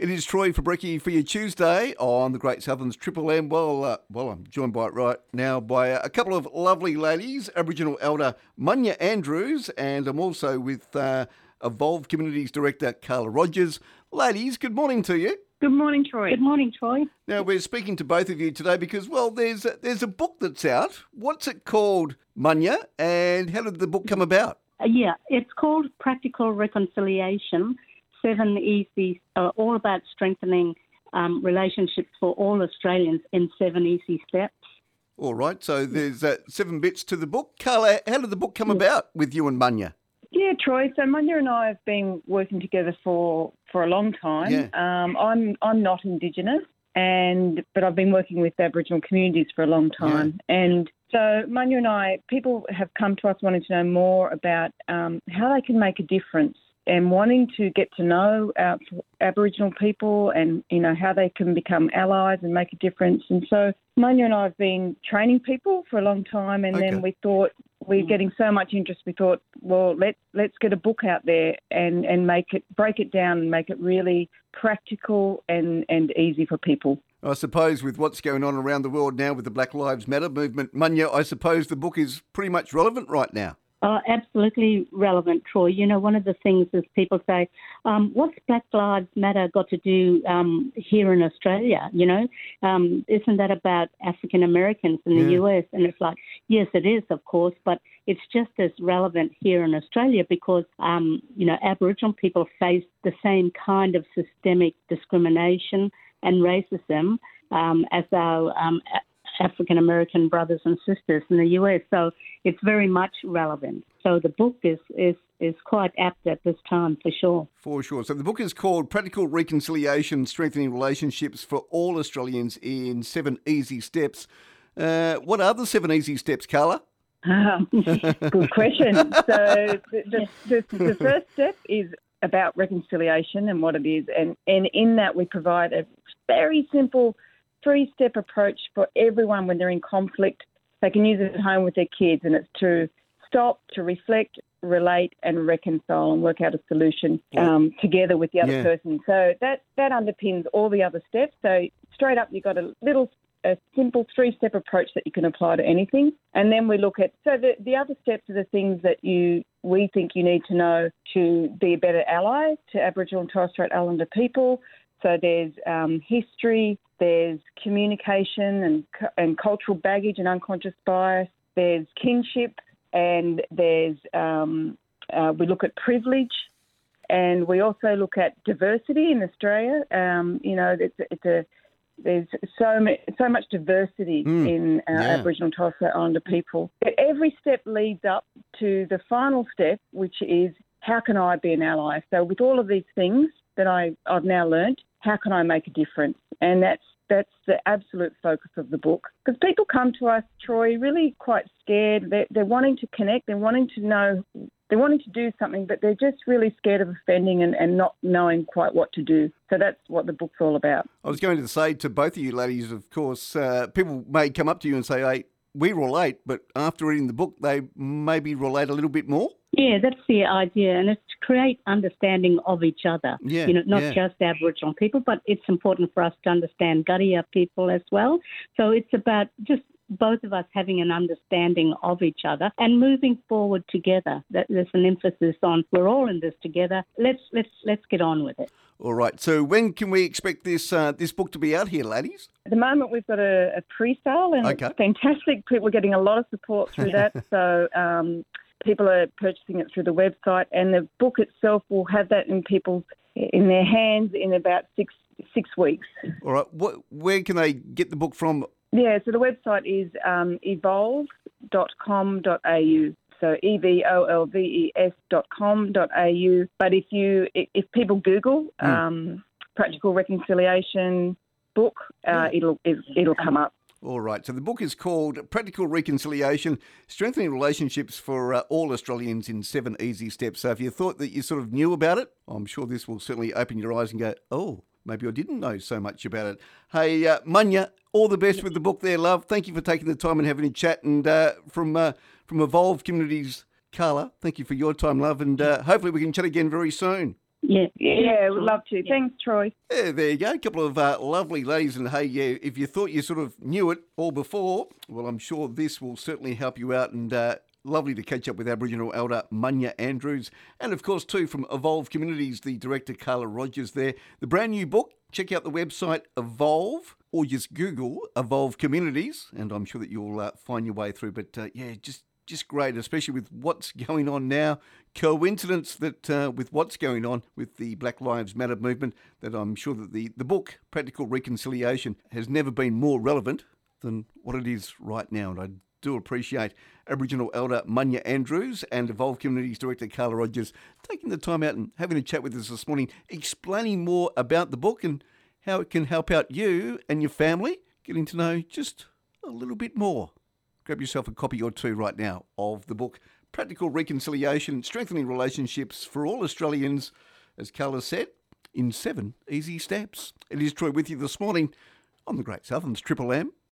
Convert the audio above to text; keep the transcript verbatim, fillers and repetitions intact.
It is Troy Fabricki for your Tuesday on the Great Southern's Triple M. Well, uh, well, I'm joined by right now by a couple of lovely ladies, Aboriginal Elder Munya Andrews, and I'm also with uh, Evolve Communities Director Carla Rogers. Ladies, good morning to you. Good morning, Troy. Good morning, Troy. Now, we're speaking to both of you today because, well, there's a, there's a book that's out. What's it called, Munya, and how did the book come about? Uh, yeah, it's called Practical Reconciliation, Seven Easy, uh, all about strengthening um, relationships for all Australians in seven easy steps. All right, so there's uh, seven bits to the book. Carla, how did the book come about with you and Munya? Yeah, Troy. So Munya and I have been working together for, for a long time. Yeah. Um, I'm I'm not Indigenous, and but I've been working with Aboriginal communities for a long time. Yeah. And so Munya and I, people have come to us wanting to know more about um, how they can make a difference and wanting to get to know our Aboriginal people and, you know, how they can become allies and make a difference. And so Munya and I have been training people for a long time, and okay. then we thought we're getting so much interest, we thought, well, let's let's get a book out there and, and make it, break it down and make it really practical and, and easy for people. I suppose with what's going on around the world now with the Black Lives Matter movement, Munya, I suppose the book is pretty much relevant right now. Oh, absolutely relevant, Troy. You know, one of the things is people say, um, what's Black Lives Matter got to do um, here in Australia? You know, um, isn't that about African Americans in the yeah. U S? And it's like, yes, it is, of course, but it's just as relevant here in Australia because, um, you know, Aboriginal people face the same kind of systemic discrimination and racism um, as our um, African American brothers and sisters in the U S, so it's very much relevant. So the book is, is, is quite apt at this time for sure. For sure. So the book is called Practical Reconciliation, Strengthening Relationships for All Australians in Seven Easy Steps. Uh, what are the seven easy steps, Carla? Um, good question. So the, the, the, the first step is about reconciliation and what it is, and, and in that we provide a very simple three-step approach for everyone when they're in conflict. They can use it at home with their kids, and it's to stop, to reflect, relate and reconcile and work out a solution um, together with the other yeah. person. So that, that underpins all the other steps. So straight up, you've got a little a simple three-step approach that you can apply to anything. And then we look at, so the, the other steps are the things that you we think you need to know to be a better ally to Aboriginal and Torres Strait Islander people. So there's um, history, there's communication and and cultural baggage and unconscious bias, there's kinship, and there's um, uh, we look at privilege, and we also look at diversity in Australia. Um, you know, it's, it's a there's so much, so much diversity mm, in our yeah. Aboriginal and Torres Strait Islander people. But every step leads up to the final step, which is how can I be an ally? So with all of these things that I, I've now learnt, how can I make a difference? And that's that's the absolute focus of the book. Because people come to us, Troy, really quite scared. They're, they're wanting to connect. They're wanting to know, they're wanting to do something, but they're just really scared of offending and, and not knowing quite what to do. So that's what the book's all about. I was going to say to both of you ladies, of course, uh, people may come up to you and say, hey, we relate, but after reading the book, they maybe relate a little bit more. Yeah, that's the idea, and it's to create understanding of each other. Yeah, you know, not yeah. just Aboriginal people, but it's important for us to understand Gadiya people as well. So it's about just both of us having an understanding of each other and moving forward together. That there's an emphasis on we're all in this together. Let's let's let's get on with it. All right. So when can we expect this uh, this book to be out here, ladies? At the moment, we've got a, a pre-sale, and okay. it's fantastic. People are getting a lot of support through that. So um, people are purchasing it through the website, and the book itself will have that in people's in their hands in about six six weeks. All right. What, where can they get the book from? Yeah, so the website is um, evolve dot com dot a u. So E V O L V E S dot com dot a u. But if you if people Google mm. um, Practical Reconciliation book, uh, it'll it, it'll come up. All right. So the book is called Practical Reconciliation, Strengthening Relationships for uh, All Australians in Seven Easy Steps. So if you thought that you sort of knew about it, I'm sure this will certainly open your eyes and go, oh, maybe I didn't know so much about it. Hey, uh, Munya, all the best with the book there, love. Thank you for taking the time and having a chat. And uh, from uh, from Evolve Communities, Carla, thank you for your time, love. And uh, hopefully we can chat again very soon. Yeah. Yeah, we'd love to. Thanks, Troy. Yeah, there you go. A couple of uh, lovely ladies. And hey, yeah, if you thought you sort of knew it all before, well, I'm sure this will certainly help you out. And uh, lovely to catch up with Aboriginal elder Munya Andrews. And of course, too, from Evolve Communities, the director Carla Rogers there. The brand new book, check out the website Evolve, or just Google Evolve Communities. And I'm sure that you'll uh, find your way through. But uh, yeah, just Just great, especially with what's going on now. Coincidence that uh, with what's going on with the Black Lives Matter movement, that I'm sure that the, the book, Practical Reconciliation, has never been more relevant than what it is right now. And I do appreciate Aboriginal elder Munya Andrews and Evolve Communities Director Carla Rogers taking the time out and having a chat with us this morning, explaining more about the book and how it can help out you and your family, getting to know just a little bit more. Grab yourself a copy or two right now of the book, Practical Reconciliation, Strengthening Relationships for All Australians, as Carla said, in seven easy steps. It is Troy with you this morning on the Great Southern's Triple M.